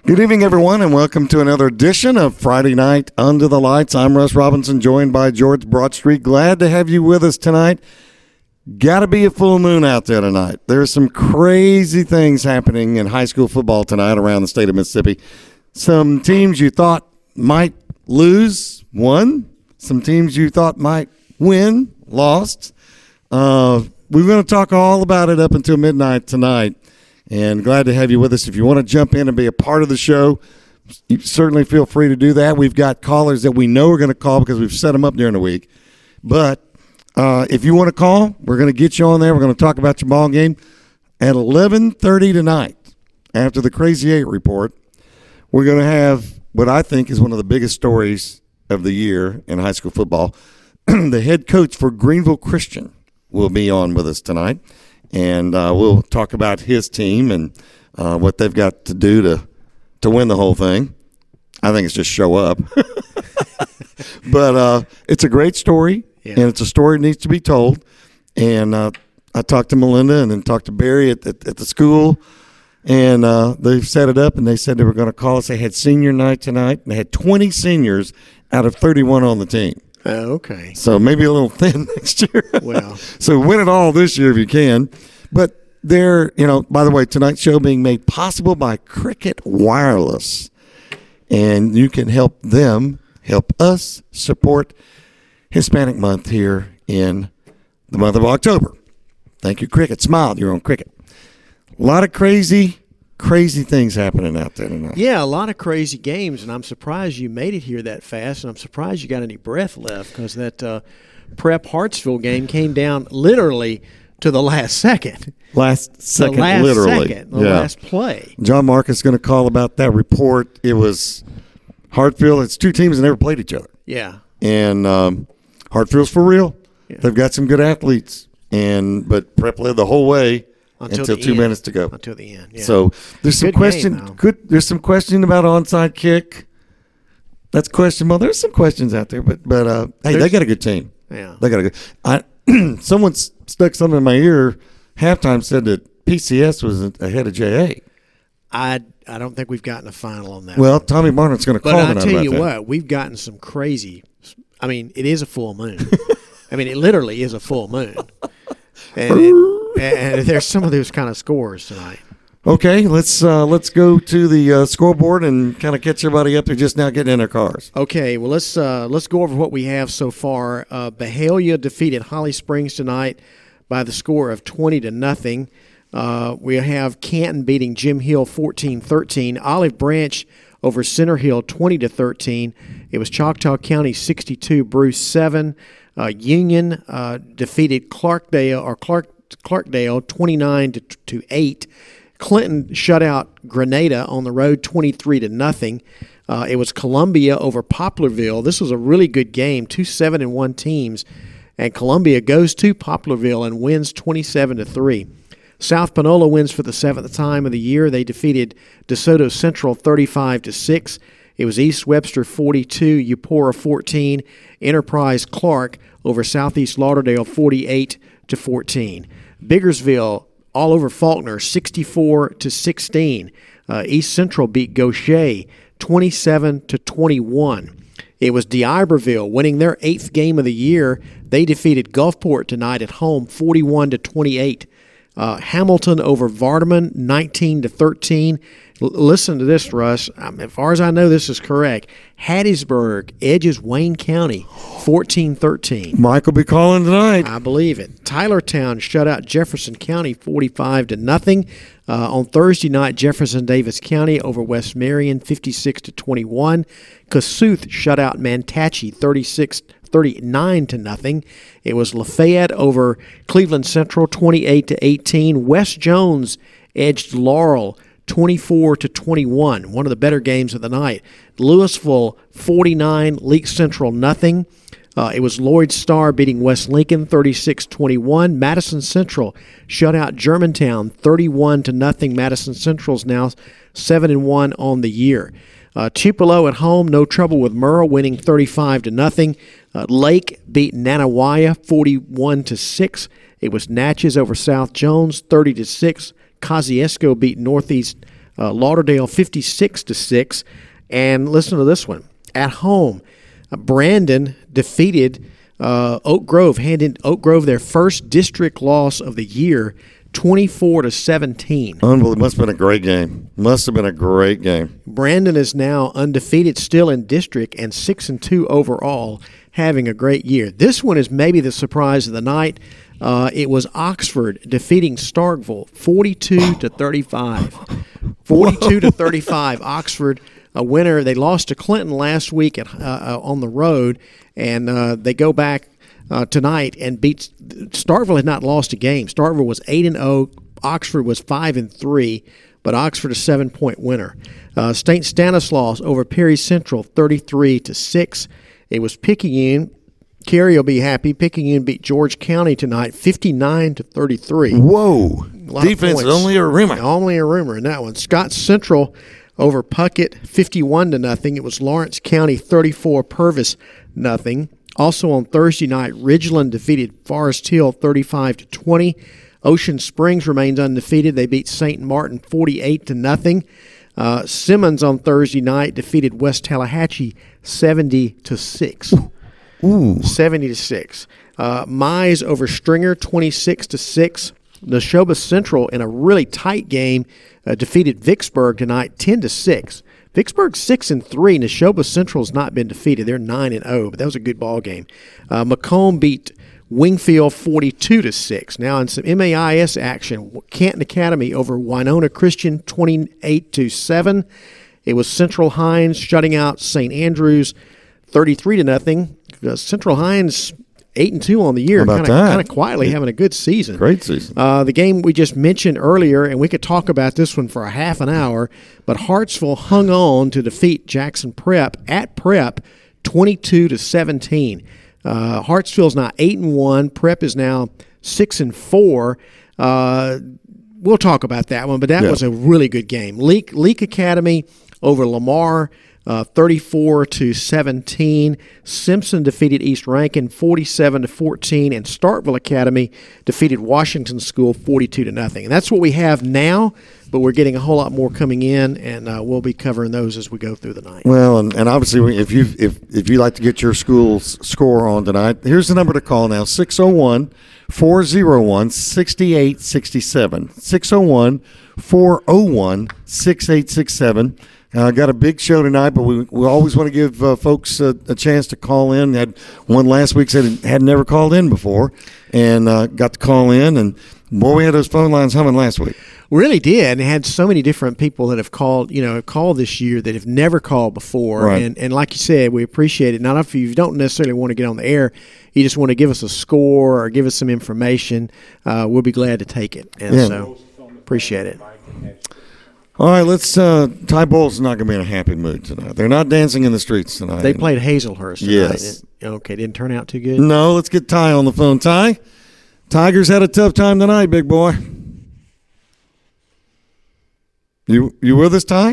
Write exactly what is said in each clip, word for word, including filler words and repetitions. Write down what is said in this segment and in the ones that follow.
Good evening, everyone, and welcome to another edition of Friday Night Under the Lights. I'm Russ Robinson, joined by George Broadstreet. Glad to have you with us tonight. Got to be a full moon out there tonight. There's some crazy things happening in high school football tonight around the state of Mississippi. Some teams you thought might lose, won. Some teams you thought might win, lost. Uh, we're going to talk all about it up until midnight tonight. And glad to have you with us. If you want to jump in and be a part of the show, you certainly feel free to do that. We've got callers that we know are going to call because we've set them up during the week. But uh, if you want to call, we're going to get you on there. We're going to talk about your ball game at eleven thirty tonight. After the Crazy Eight report, we're going to have what I think is one of the biggest stories of the year in high school football. The head coach for Greenville Christian will be on with us tonight. And uh, we'll talk about his team and uh, what they've got to do to to win the whole thing. I think it's just show up. But uh, it's a great story, yeah. And it's a story that needs to be told. And uh, I talked to Melinda and then talked to Barry at, at, at the school, and uh, they've set it up, and they said they were going to call us. They had senior night tonight, and they had twenty seniors out of thirty-one on the team. Oh, okay. So maybe a little thin next year. Well. So win it all this year if you can. But they're, you know, by the way, tonight's show being made possible by Cricket Wireless. And you can help them, help us support Hispanic Month here in the month of October. Thank you, Cricket. Smile, you're on Cricket. A lot of crazy Crazy things happening out there tonight. Yeah, a lot of crazy games, and I'm surprised you made it here that fast, and I'm surprised you got any breath left because that uh, Prep Hartsville game came down literally to the last second. Last second, the last literally. second, the yeah. last play. John Marcus is going to call about that report. It was Hartfield. It's two teams that never played each other. Yeah. And um, Hartfield's for real. Yeah. They've got some good athletes, and but Prep led the whole way. Until, until two end. minutes to go. Until the end, yeah. So there's some good question. Game, good. There's some question about onside kick. That's questionable. There's some questions out there, but but uh, hey, there's, they got a good team. Yeah, they got a good. I someone stuck something in my ear. Halftime said that P C S was ahead of J A. I I don't think we've gotten a final on that. Well, one. Tommy Barnett's going to call. But I tell about you that. what, we've gotten some crazy. I mean, it is a full moon. I mean, it literally is a full moon. And, it, and there's some of those kind of scores tonight. Okay, let's uh, let's go to the uh, scoreboard and kind of catch everybody up. They're just now getting in their cars. Okay, well let's uh, let's go over what we have so far. Uh, Byhalia defeated Holly Springs tonight by the score of twenty to nothing. Uh, we have Canton beating Jim Hill fourteen thirteen. Olive Branch over Center Hill twenty to thirteen. It was Choctaw County sixty-two, Bruce seven. Uh, Union uh, defeated Clarkdale or Clark Clarkdale twenty-nine to eight. Clinton shut out Grenada on the road twenty-three to nothing. Uh, it was Columbia over Poplarville. This was a really good game, two seven and one teams, and Columbia goes to Poplarville and wins twenty-seven to three. South Panola wins for the seventh time of the year. They defeated DeSoto Central thirty-five to six. It was East Webster forty-two, Eupora fourteen, Enterprise Clark over Southeast Lauderdale forty-eight to fourteen. Biggersville all over Faulkner sixty-four to sixteen. Uh, East Central beat Gaucher twenty-seven to twenty-one. It was D'Iberville winning their eighth game of the year. They defeated Gulfport tonight at home forty-one to twenty-eight. Uh, Hamilton over Vardaman nineteen to thirteen. L- listen to this, Russ. Um, as far as I know, this is correct. Hattiesburg edges Wayne County fourteen thirteen. Mike will be calling tonight. I believe it. Tylertown shut out Jefferson County forty-five to nothing. Uh, on Thursday night, Jefferson Davis County over West Marion fifty-six to twenty-one. Kossuth shut out Mantachie thirty-six thirty-nine to nothing. It was Lafayette over Cleveland Central twenty-eight to eighteen. West Jones edged Laurel twenty-four to twenty-one, one of the better games of the night. Louisville forty-nine, Leake Central nothing. Uh, it was Lloyd Starr beating West Lincoln thirty-six twenty-one. Madison Central shut out Germantown thirty-one to nothing. Madison Central's now seven and one on the year. Uh, Tupelo at home, no trouble with Merle, winning thirty-five to nothing. Uh, Lake beat Nanawaya forty-one to six. It was Natchez over South Jones thirty to six. Kosciuszko beat Northeast uh, Lauderdale fifty-six to six. And listen to this one. At home, uh, Brandon defeated uh, Oak Grove, handed Oak Grove their first district loss of the year, twenty-four to seventeen. Unbelievable. Must have been a great game. Must have been a great game. Brandon is now undefeated still in district and six and two overall, having a great year. This one is maybe the surprise of the night. Uh, it was Oxford defeating Starkville forty-two to thirty-five. forty-two to thirty-five. Oxford, a winner. They lost to Clinton last week at, uh, on the road, and uh, they go back uh, tonight and beat. Starkville had not lost a game. Starkville was eight and zero. Oxford was five and three, but Oxford a seven point winner. Uh, Saint Stanislaus over Perry Central, thirty-three to six. It was Picayune. Kerry will be happy. Picayune beat George County tonight, fifty-nine to thirty-three. Whoa! Defense is only a rumor. Only a rumor in that one. Scott Central over Puckett, fifty-one to nothing. It was Lawrence County, thirty-four. Purvis nothing. Also on Thursday night, Ridgeland defeated Forest Hill, thirty-five to twenty. Ocean Springs remains undefeated. They beat Saint Martin, forty-eight to nothing. Uh, Simmons on Thursday night defeated West Tallahatchie, seventy to six. Ooh. seventy to six. Uh, Mize over Stringer, twenty-six to six. Neshoba Central, in a really tight game, uh, defeated Vicksburg tonight, ten to six. Vicksburg six and three. Neshoba Central has not been defeated. They're nine and zero, but that was a good ball game. Uh, Macomb beat Wingfield forty-two to six. Now in some M A I S action, Canton Academy over Winona Christian, twenty-eight to seven. It was Central Hines shutting out Saint Andrews, thirty-three to nothing. Uh, Central Hines eight and two on the year, kind of kind of quietly yeah. having a good season. Great season. Uh, the game we just mentioned earlier, and we could talk about this one for a half an hour, but Hartsville hung on to defeat Jackson Prep at Prep, twenty-two to seventeen. Uh, Hartsville's now eight and one. Prep is now six and four. Uh, we'll talk about that one, but that yeah. was a really good game. Leak Leak Academy over Lamar, uh, thirty-four to seventeen. Simpson defeated East Rankin, forty-seven to fourteen, and Starkville Academy defeated Washington School, forty-two to nothing. And that's what we have now, but we're getting a whole lot more coming in, and uh, we'll be covering those as we go through the night. Well, and, and obviously, if you if if you like to get your school's score on tonight, here's the number to call now: six oh one, four oh one, six eight six seven. six oh one, four oh one, six eight six seven. Uh, got a big show tonight, but we we always want to give uh, folks a, a chance to call in. Had one last week said had never called in before, and uh, got to call in, and boy, we had those phone lines humming last week. Really did, and had so many different people that have called, you know, called this year that have never called before. Right. And and like you said, we appreciate it. Not if you don't necessarily want to get on the air, you just want to give us a score or give us some information. Uh, we'll be glad to take it, and yeah. so appreciate it. All right, let's. Uh, Ty Bowles not going to be in a happy mood tonight. They're not dancing in the streets tonight. They played Hazelhurst tonight. Yes. It, okay, didn't turn out too good. No, let's get Ty on the phone. Ty, Tigers had a tough time tonight, big boy. You you with us, Ty?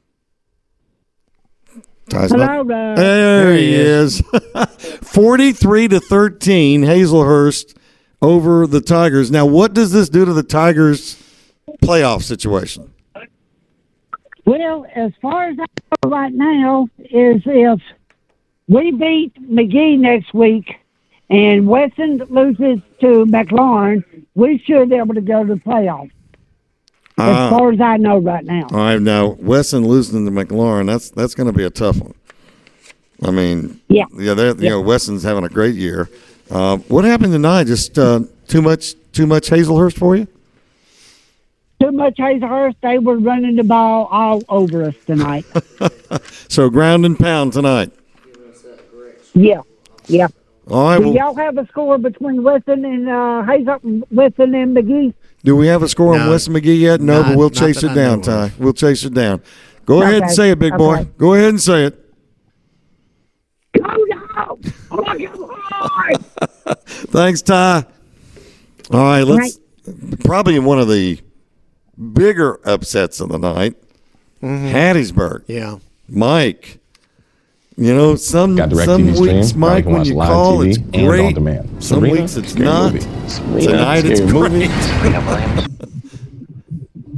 Ty's Hello, not. there. There he is. Forty-three to thirteen, Hazelhurst over the Tigers. Now, what does this do to the Tigers' playoff situation? Well, as far as I know right now, is if we beat McGee next week and Weston loses to McLaurin, we should be able to go to the playoffs. As uh, far as I know right now. All right, now Weston losing to McLaurin, that's that's going to be a tough one. I mean, yeah, yeah, you yeah. know, Weston's having a great year. Uh, what happened tonight? Just uh, too much, too much Hazelhurst for you? Too much Hazelhurst. They were running the ball all over us tonight. So ground and pound tonight. Yeah, yeah. All right. Do well, y'all have a score between Weston and uh, Hazel, Weston and McGee? Do we have a score no, on Weston McGee yet? No, not, but we'll chase it down, Ty. We'll chase it down. Go okay. ahead and say it, big boy. Okay. Go ahead and say it. Go down! Thanks, Ty. All right, let's right. probably one of the bigger upsets of the night. Mm-hmm. Hattiesburg. Yeah. Mike. You know, some some weeks, Mike, when you call, it's great. Some Serena, weeks it's not. Serena, Tonight it's great.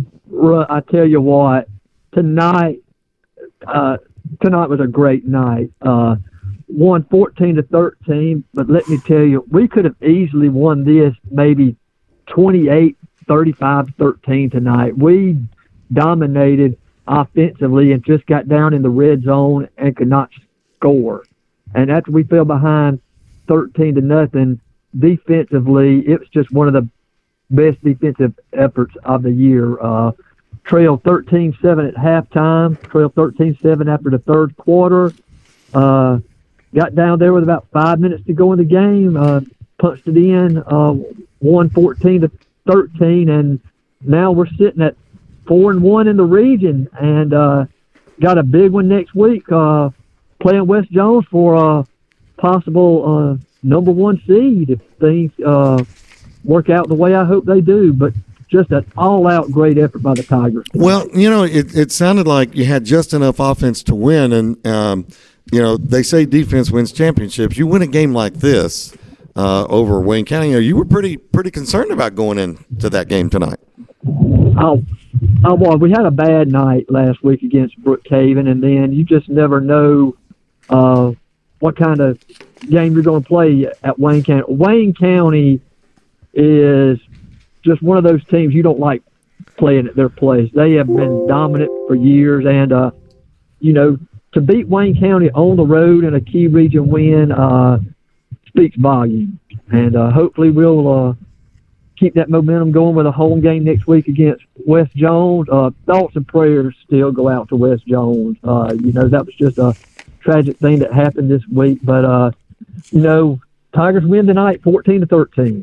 Bruh, I tell you what, tonight, uh, tonight was a great night. Uh, won fourteen to thirteen, but let me tell you, we could have easily won this maybe twenty-eight, thirty-five, thirteen tonight. We dominated offensively and just got down in the red zone and could not score. And after we fell behind thirteen to nothing, defensively, it was just one of the best defensive efforts of the year. Uh, trailed thirteen seven at halftime, trailed thirteen seven after the third quarter. Uh, got down there with about five minutes to go in the game, uh, punched it in, uh, won fourteen to thirteen, and now we're sitting at four and one in the region, and uh, got a big one next week, uh, playing West Jones for a possible uh, number one seed if things uh, work out the way I hope they do. But just an all-out great effort by the Tigers tonight. Well, you know, it, it sounded like you had just enough offense to win, and, um, you know, they say defense wins championships. You win a game like this uh, over Wayne County, you know, you were pretty pretty concerned about going into that game tonight. Oh, oh boy, we had a bad night last week against Brookhaven, and then you just never know uh, what kind of game you're going to play at Wayne County. Wayne County is just one of those teams you don't like playing at their place. They have been dominant for years, and, uh, you know, to beat Wayne County on the road in a key region win uh, speaks volumes. And uh, hopefully we'll uh, keep that momentum going with a home game next week against West Jones. Uh, thoughts and prayers still go out to West Jones. Uh, you know, that was just a tragic thing that happened this week. But, uh, you know, Tigers win tonight fourteen to thirteen.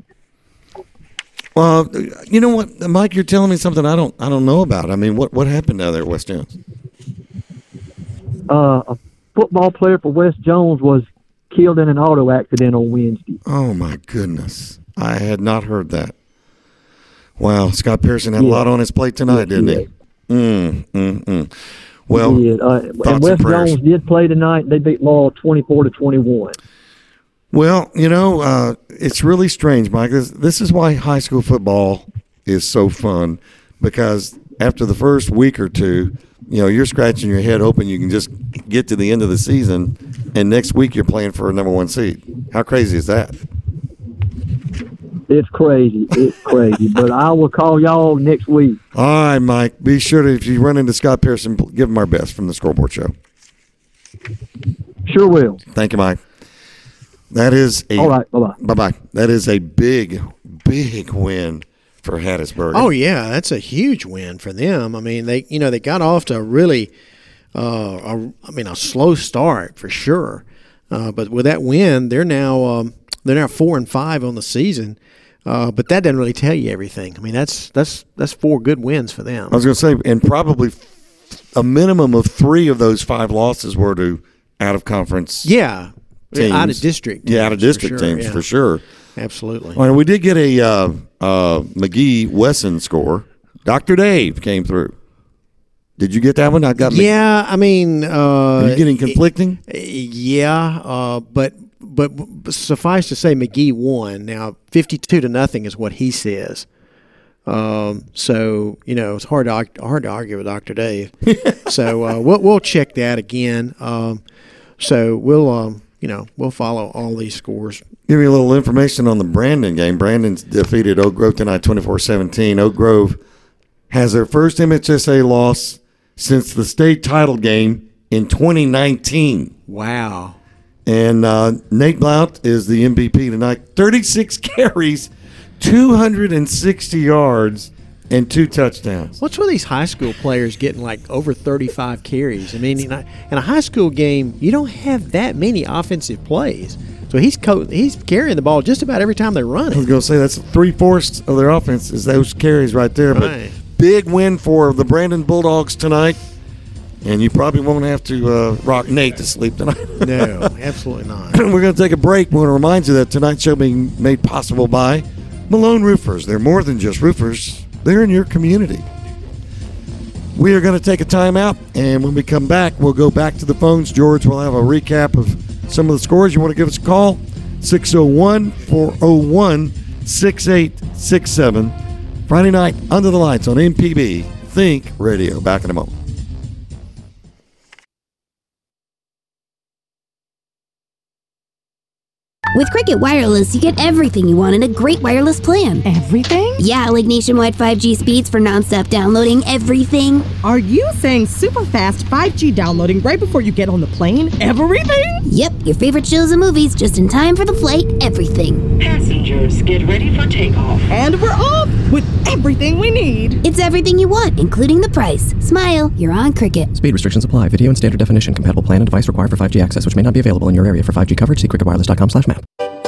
Well, you know what, Mike, you're telling me something I don't I don't know about. I mean, what, what happened down there at West Jones? Uh, a football player for West Jones was killed in an auto accident on Wednesday. Oh, my goodness. I had not heard that. Wow, Scott Pearson had yeah. a lot on his plate tonight, yes, didn't he? Mm, mm, mm. Well, he uh, and West and Jones did play tonight. They beat Laurel twenty-four to twenty-one. Well, you know, uh, it's really strange, Mike. This, this is why high school football is so fun, because after the first week or two, you know, you're scratching your head hoping you can just get to the end of the season, and next week you're playing for a number one seed. How crazy is that? It's crazy. It's crazy. But I will call y'all next week. All right, Mike. Be sure to, if you run into Scott Pearson, give him our best from the Scoreboard Show. Sure will. Thank you, Mike. That is a all right. Bye bye. Bye bye. That is a big, big win for Hattiesburg. Oh yeah, that's a huge win for them. I mean, they you know they got off to a really, uh, a, I mean, a slow start for sure. Uh, but with that win, they're now um, they're now four and five on the season. Uh, but that doesn't really tell you everything. I mean, that's that's that's four good wins for them. I was going to say, and probably a minimum of three of those five losses were to out of conference. Yeah. Teams. Out of district. Yeah, out of district for sure, teams yeah. for sure. Absolutely. All right, we did get a uh, uh, McGee-Wesson score. Doctor Dave came through. Did you get that one? I got. Yeah, I mean, uh, are you getting conflicting? It, yeah, uh, but but suffice to say, McGee won. Now, fifty-two to nothing is what he says. Um, so you know, it's hard to hard to argue with Doctor Dave. so uh, we'll we'll check that again. Um, so we'll. Um, You know, we'll follow all these scores. Give me a little information on the Brandon game. Brandon's defeated Oak Grove tonight twenty-four seventeen. Oak Grove has their first M H S A loss since the state title game in twenty nineteen. Wow. And uh, Nate Blount is the M V P tonight. thirty-six carries, two hundred sixty yards, and two touchdowns. What's with these high school players getting like over thirty-five carries? I mean, in a, in a high school game, you don't have that many offensive plays. So he's co- he's carrying the ball just about every time they run I was it. going to say that's three-fourths of their offense is those carries right there. Right. But big win for the Brandon Bulldogs tonight. And you probably won't have to uh, rock Nate to sleep tonight. No, absolutely not. We're going to take a break. We want to remind you that tonight's show being made possible by Malone Roofers. They're more than just roofers. They're in your community. We are going to take a timeout, and when we come back, we'll go back to the phones. George will have a recap of some of the scores. You want to give us a call? six oh one, four oh one, six eight six seven. Friday night, Under the Lights on M P B Think Radio. Back in a moment. With Cricket Wireless, you get everything you want in a great wireless plan. Everything? Yeah, like nationwide five G speeds for nonstop downloading, everything. Are you saying super fast five G downloading right before you get on the plane? Everything? Yep, your favorite shows and movies just in time for the flight, everything. Passengers, get ready for takeoff. And we're off with everything we need. It's everything you want, including the price. Smile, you're on Cricket. Speed restrictions apply. Video and standard definition. Compatible plan and device required for five G access, which may not be available in your area. For five G coverage, see cricket wireless dot com slash map.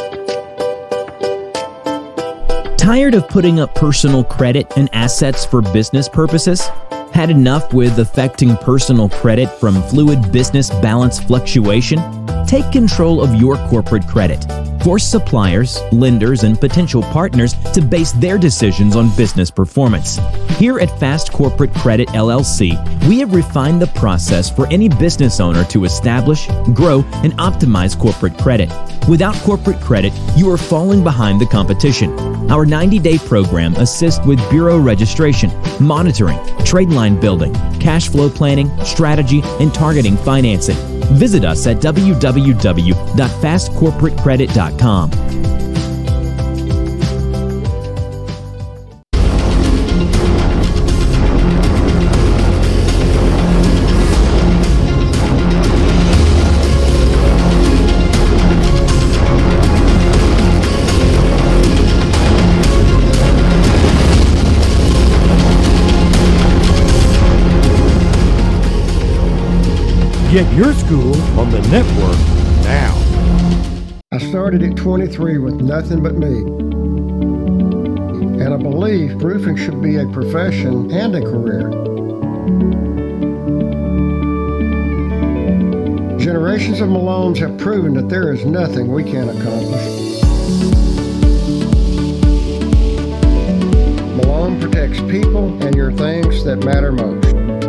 Tired of putting up personal credit and assets for business purposes? Had enough with affecting personal credit from fluid business balance fluctuation? Take control of your corporate credit. Force suppliers, lenders, and potential partners to base their decisions on business performance. Here at Fast Corporate Credit L L C, we have refined the process for any business owner to establish, grow, and optimize corporate credit. Without corporate credit, you are falling behind the competition. Our ninety-day program assists with bureau registration, monitoring, trade line building, cash flow planning, strategy, and targeting financing. Visit us at w w w dot fast corporate credit dot com. Get your school on the network now. I started at twenty-three with nothing but me. And I believe roofing should be a profession and a career. Generations of Malones have proven that there is nothing we can't accomplish. Malone protects people and your things that matter most.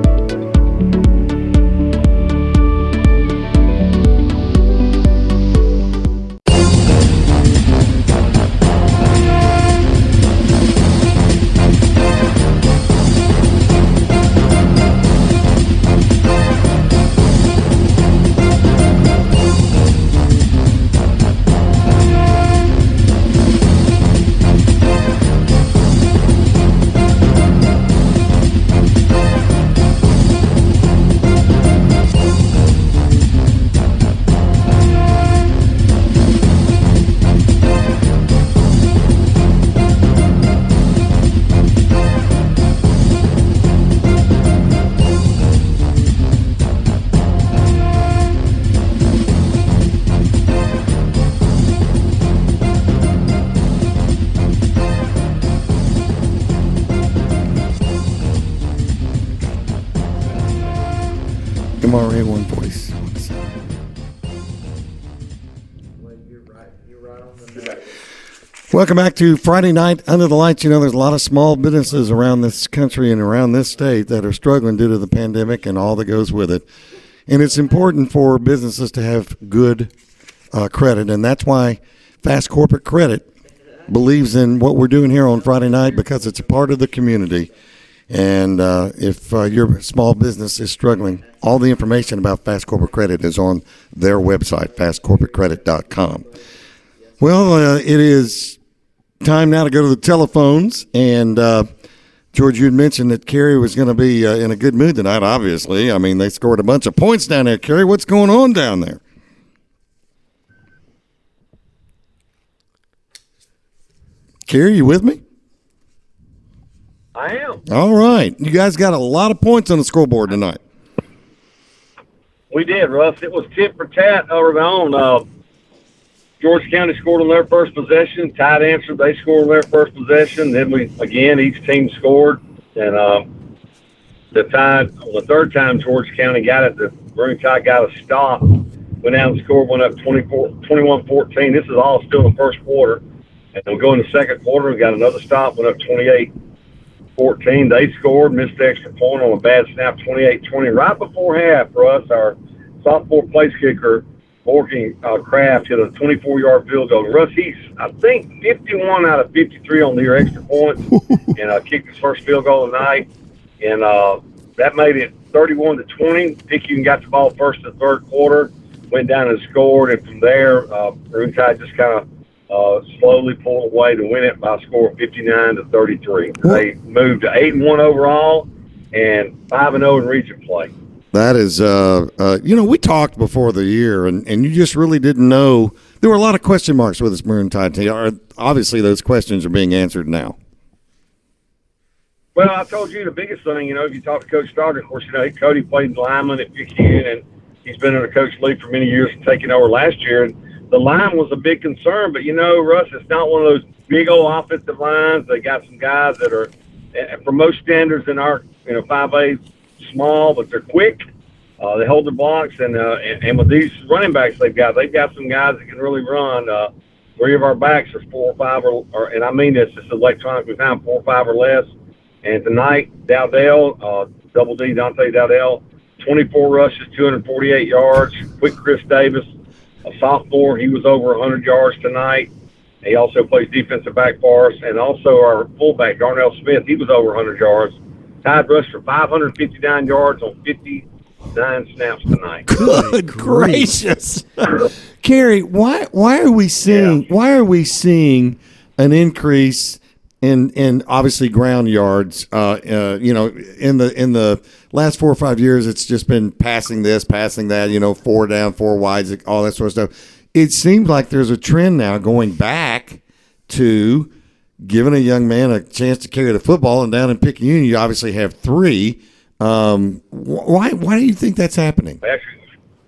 M R A one forty-seven. Welcome back to Friday Night Under the Lights. You know, there's a lot of small businesses around this country and around this state that are struggling due to the pandemic and all that goes with it. And it's important for businesses to have good uh, credit, and that's why Fast Corporate Credit believes in what we're doing here on Friday night, because it's a part of the community. And uh, if uh, your small business is struggling, all the information about Fast Corporate Credit is on their website, fast corporate credit dot com. Well, uh, it is time now to go to the telephones. And, uh, George, you had mentioned that Kerry was going to be uh, in a good mood tonight, obviously. I mean, they scored a bunch of points down there. Kerry, what's going on down there? Kerry, you with me? I am. All right. You guys got a lot of points on the scoreboard tonight. We did, Russ. It was tit for tat over on. Uh, George County scored on their first possession. Tide answered. They scored on their first possession. Then we, again, each team scored. And uh, the Tide, well, the third time George County got it, the Maroon Tide got a stop. Went down and scored, went up twenty-one fourteen. This is all still in the first quarter. And we'll go in the second quarter. We got another stop, went up twenty-eight fourteen. They scored, missed the extra point on a bad snap, twenty-eight twenty. Right before half for us, our sophomore place kicker, Morgan uh, Kraft, hit a twenty-four-yard field goal. Russ, he's, I think, fifty-one out of fifty-three on their extra points and uh, kicked his first field goal of the night. and uh, that made it thirty-one to twenty. Picayune got the ball first and third quarter, went down and scored, and from there, uh, Maroon Tide just kind of uh, slowly pulled away to win it by a score of fifty-nine to thirty-three. They moved to eight and one overall and five and zero in region play. That is, uh, uh, you know, we talked before the year, and, and you just really didn't know. There were a lot of question marks with this Maroon Tide team. Obviously, those questions are being answered now. Well, I told you the biggest thing, you know, if you talk to Coach Stoddard, of course, you know, Cody played lineman at Picayune, and he's been under Coach Lee for many years and taking over last year. And the line was a big concern, but, you know, Russ, it's not one of those big old offensive lines. They got some guys that are, for most standards in our, you know, five A, small, but they're quick. Uh, they hold the blocks, and, uh, and and with these running backs they've got, they've got some guys that can really run. Uh, three of our backs are four or five, or, or and I mean this, it's electronically found, four or five or less. And tonight, Dowdell, uh, Double D, Dante Dowdell, twenty-four rushes, two hundred forty-eight yards. Quick Chris Davis, a sophomore, he was over one hundred yards tonight. He also plays defensive back for us. And also our fullback, Darnell Smith, he was over one hundred yards. Tide rushed for five hundred fifty-nine yards on fifty-nine snaps tonight. Good gracious, Kerry! Why why are we seeing yeah. why are we seeing an increase in in obviously ground yards? Uh, uh, you know, in the in the last four or five years, it's just been passing this, passing that. You know, four down, four wides, all that sort of stuff. It seems like there's a trend now going back to giving a young man a chance to carry the football, and down in Picayune, you obviously have three. Um, why why do you think that's happening? Actually,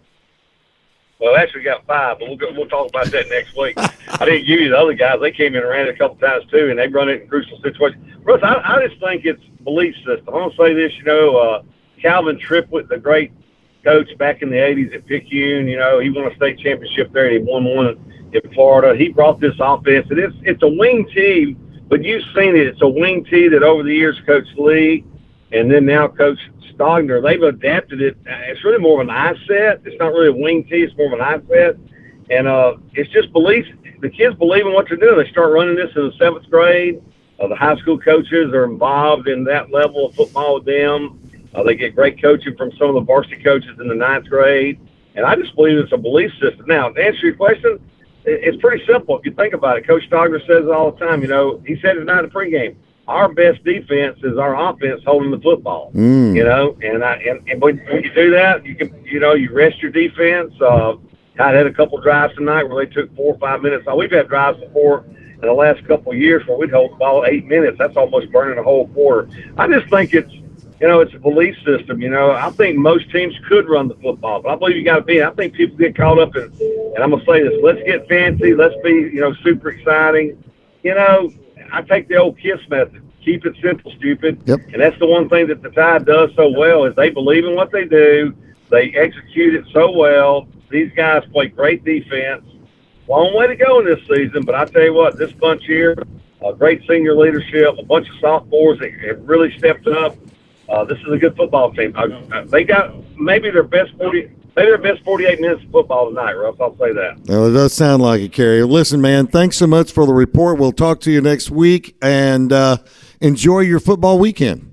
well, actually got five, but we'll go, we'll talk about that next week. I didn't give you the other guys. They came in and ran it a couple times too, and they run it in crucial situations. Russ, I, I just think it's belief system. I'm gonna say this, you know, uh, Calvin Triplett, the great coach back in the eighties at Picayune, you know, he won a state championship there, and he won one in Florida. He brought this offense, and it's it's a wing tee. But you've seen it. It's a wing tee that over the years, Coach Lee and then now Coach Stogner, they've adapted it. It's really more of an eye set. It's not really a wing tee. It's more of an eye set. And uh, it's just belief. The kids believe in what they're doing. They start running this in the seventh grade. Uh, the high school coaches are involved in that level of football with them. Uh, they get great coaching from some of the varsity coaches in the ninth grade. And I just believe it's a belief system. Now, to answer your question, it's pretty simple if you think about it. Coach Stogner says it all the time. You know, he said it tonight in the pregame. Our best defense is our offense holding the football. Mm. You know, and I and, and when you do that, you can you know you rest your defense. Uh, I had a couple drives tonight where they took four or five minutes. Now, we've had drives before in the last couple of years where we'd hold the ball eight minutes. That's almost burning a whole quarter. I just think it's you know it's a belief system. You know, I think most teams could run the football, but I believe you got to be. I think people get caught up in, and I'm gonna say this: let's get fancy, let's be you know super exciting. You know, I take the old KISS method: keep it simple, stupid. Yep. And that's the one thing that the Tide does so well is they believe in what they do, they execute it so well. These guys play great defense. Long way to go in this season, but I tell you what, this bunch here, uh, great senior leadership, a bunch of sophomores that have really stepped up. Uh, this is a good football team. Uh, they got maybe their best forty, maybe their best forty-eight minutes of football tonight, Russ. I'll say that. Well, it does sound like it, Kerry. Listen, man, thanks so much for the report. We'll talk to you next week, and uh, enjoy your football weekend.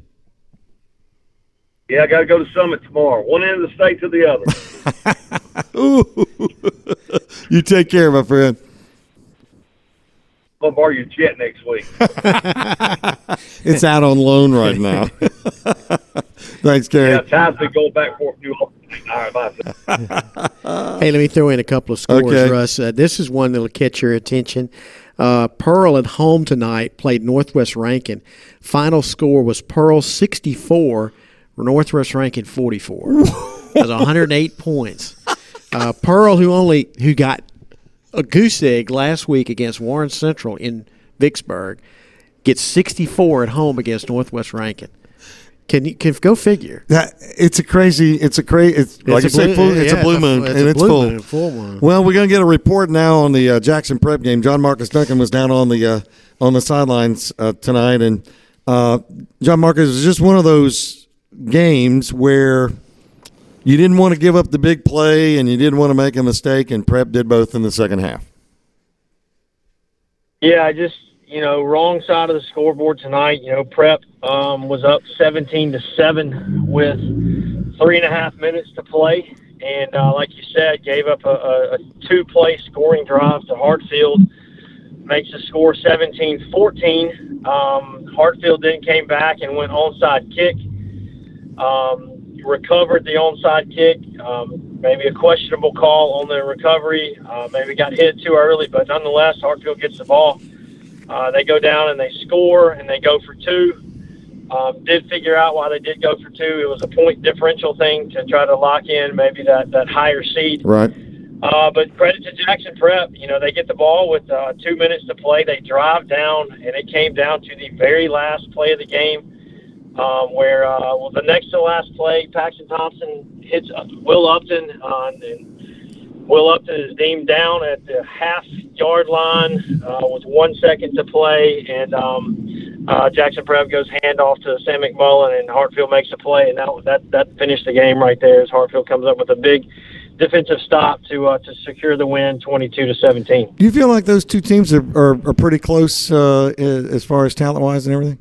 Yeah, I got to go to Summit tomorrow. One end of the state to the other. Ooh. You take care, my friend. I'll borrow your jet next week. It's out on loan right now. Thanks, Kerry. Yeah, time's been going back and forth. All right, bye. Hey, let me throw in a couple of scores, Okay. Russ. Uh, this is one that will catch your attention. Uh, Pearl at home tonight played Northwest Rankin. Final score was Pearl sixty-four, Northwest Rankin forty-four. That was one hundred eight points. Uh, Pearl, who only who got a goose egg last week against Warren Central in Vicksburg, gets sixty-four at home against Northwest Rankin. Can you can go figure? That it's a crazy. It's a crazy. It's, It's like a I say, blue- full, it's yeah, a blue it's a- moon, it's and a it's blue full. moon, full moon. Well, we're gonna get a report now on the uh, Jackson Prep game. John Marcus Duncan was down on the uh, on the sidelines uh, tonight, and uh, John Marcus is just one of those games where you didn't want to give up the big play and you didn't want to make a mistake, and Prep did both in the second half. Yeah, I just you know, wrong side of the scoreboard tonight. You know, Prep um, was up seventeen to seven with three and a half minutes to play. And uh, like you said, gave up a, a, a two-play scoring drive to Hartfield, makes the score seventeen fourteen. Um, Hartfield then came back and went onside kick, um, recovered the onside kick, um, maybe a questionable call on the recovery, uh, maybe got hit too early, but nonetheless, Hartfield gets the ball. Uh, they go down and they score, and they go for two. Um, did figure out why they did go for two. It was a point differential thing to try to lock in maybe that, that higher seed. Right. Uh, but credit to Jackson Prep. You know, they get the ball with uh, two minutes to play. They drive down, and it came down to the very last play of the game um, where, uh, well, the next to last play, Paxton Thompson hits uh, Will Upton, uh, and Will Upton is deemed down at the half-yard line uh, with one second to play, and um, Uh, Jackson Prep goes handoff to Sam McMullen, and Hartfield makes a play, and that that that finished the game right there as Hartfield comes up with a big defensive stop to uh, to secure the win, twenty-two to seventeen. Do you feel like those two teams are are, are pretty close uh, as far as talent wise and everything?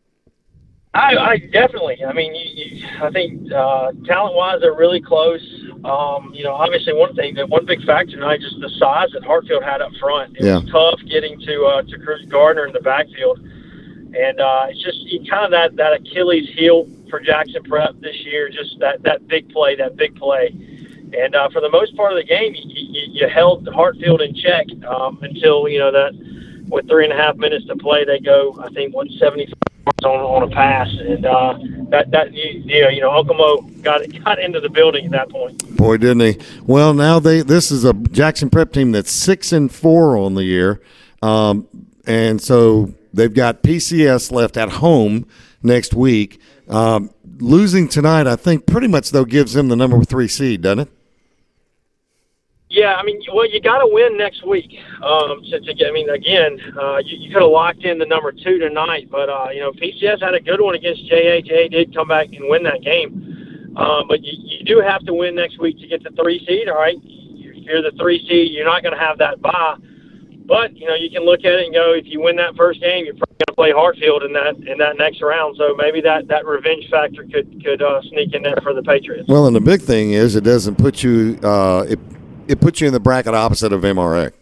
I, I definitely. I mean, you, you, I think uh, talent wise they're really close. Um, you know, obviously one thing, that one big factor tonight, just the size that Hartfield had up front. It yeah. was tough getting to uh, to Cruz Gardner in the backfield. And uh, it's just kind of that, that Achilles heel for Jackson Prep this year, just that, that big play, that big play. And uh, for the most part of the game, you, you, you held Hartfield in check um, until, you know, that with three and a half minutes to play, they go, I think, one seventy-five on, on a pass. And uh, that, that you, you know, you know, Uncle Mo got, got into the building at that point. Boy, didn't he. Well, now they this is a Jackson Prep team that's six and four on the year. Um, and so – they've got P C S left at home next week. Um, losing tonight, I think, pretty much, though, gives them the number three seed, doesn't it? Yeah, I mean, well, you got to win next week. Um, to, to get, I mean, again, uh, you, you could have locked in the number two tonight, but, uh, you know, P C S had a good one against J A. J A did come back and win that game. Um, but you, you do have to win next week to get the three seed, all right? If you're the three seed, you're not going to have that bye. But, you know, you can look at it and go, if you win that first game, you're probably going to play Hartfield in that in that next round. So maybe that, that revenge factor could could uh, sneak in there for the Patriots. Well, and the big thing is it doesn't put you uh, – it, it puts you in the bracket opposite of M R A.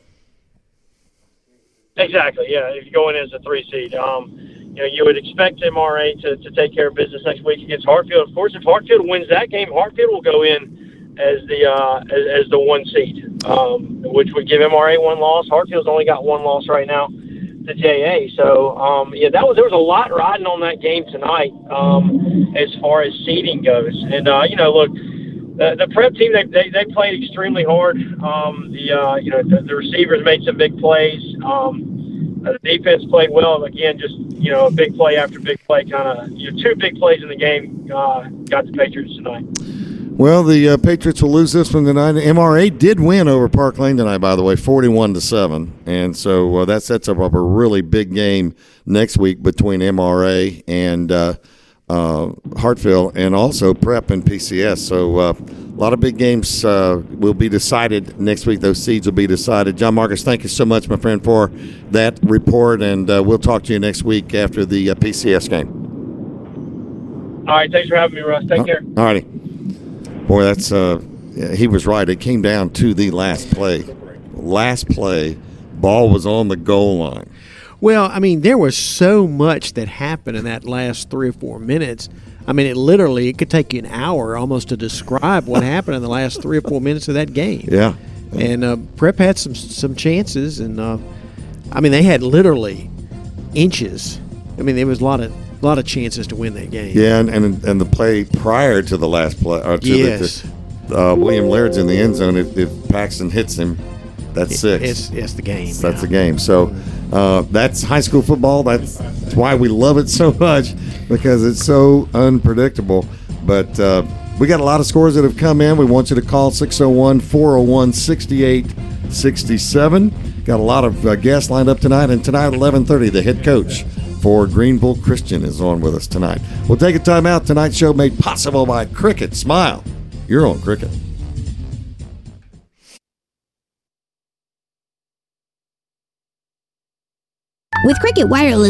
Exactly, yeah, if you go in as a three seed. Um, you know, you would expect M R A to, to take care of business next week against Hartfield. Of course, if Hartfield wins that game, Hartfield will go in as the uh, as, as the one seed, um, which would give M R A one loss. Hartfield's only got one loss right now to J A. So um, yeah, that was there was a lot riding on that game tonight um, as far as seeding goes. And uh, you know, look, the, the Prep team they, they they played extremely hard. Um, the uh, you know the, the receivers made some big plays. Um, the defense played well. Again, just you know a big play after big play, kind of you know, two big plays in the game uh, got the Patriots tonight. Well, the uh, Patriots will lose this one tonight. M R A did win over Park Lane tonight, by the way, forty-one to seven, and so uh, that sets up a really big game next week between M R A and uh, uh, Hartfield, and also Prep and P C S. So uh, a lot of big games uh, will be decided next week. Those seeds will be decided. John Marcus, thank you so much, my friend, for that report, and uh, we'll talk to you next week after the uh, P C S game. All right, thanks for having me, Russ. Take care. All righty. Boy, that's uh, yeah, he was right. It came down to the last play. Last play, ball was on the goal line. Well, I mean, there was so much that happened in that last three or four minutes. I mean, it literally it could take you an hour almost to describe what happened in the last three or four minutes of that game. Yeah. And uh, Prep had some some chances, and uh, I mean, they had literally inches. I mean, there was a lot of. A lot of chances to win that game. Yeah, and and, and the play prior to the last play, or to yes. the, the, uh, William Laird's in the end zone. If, if Paxton hits him, that's six. It's, it's the game. So that's the game. So uh, that's high school football. That's, that's why we love it so much, because it's so unpredictable. But uh, we got a lot of scores that have come in. We want you to call six oh one, four oh one, six eight six seven. Got a lot of uh, guests lined up tonight. And tonight at eleven thirty, the head coach for Greenville Christian is on with us tonight. We'll take a time out. Tonight's show made possible by Cricket. Smile. You're on Cricket. With Cricket Wireless,